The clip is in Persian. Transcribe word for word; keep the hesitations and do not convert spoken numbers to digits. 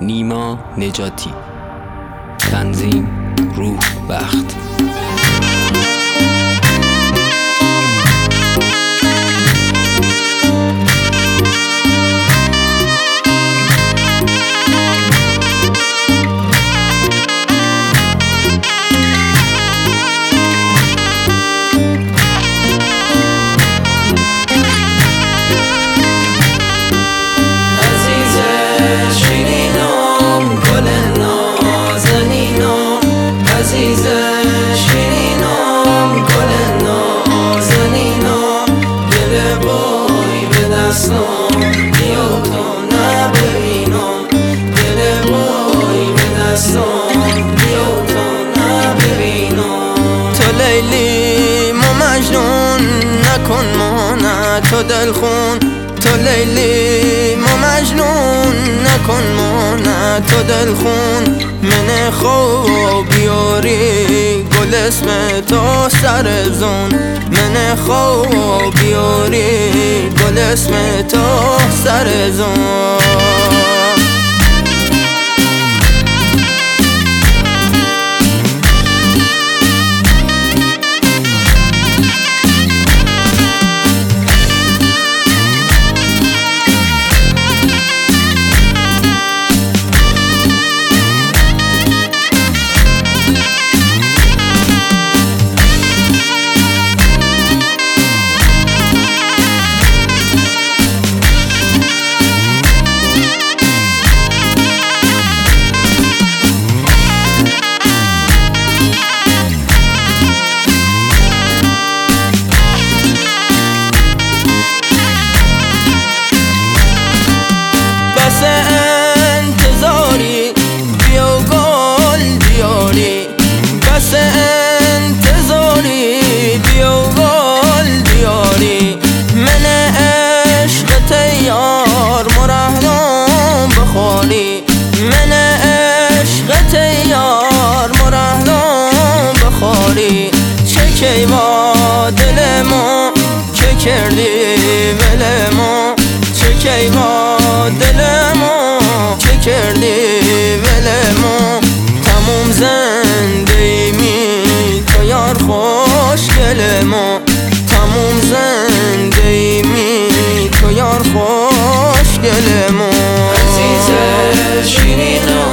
نیما نجاتی. تنظیم روح بخت. لیلی ما مجنون نکن ما تو دلخون، تو لیلی ما مجنون نکن ما تو دلخون. من خواب بیاری گل اسم تو سر زون، من خواب بیاری گل اسم تو سر زون. انتظاری بیا گل بیاری، بس انتظاری بیا گل بیاری. من عشق تیار مرهلم بخوری، من عشق تیار مرهلم بخوری. چه کی با دل ما که کردی ول ما، چه کی با دل ما که کردی ول ما. تموم زنده می تو یار خوشگل ما، تموم زنده می تو یار خوشگل ما. عزیز شیرینم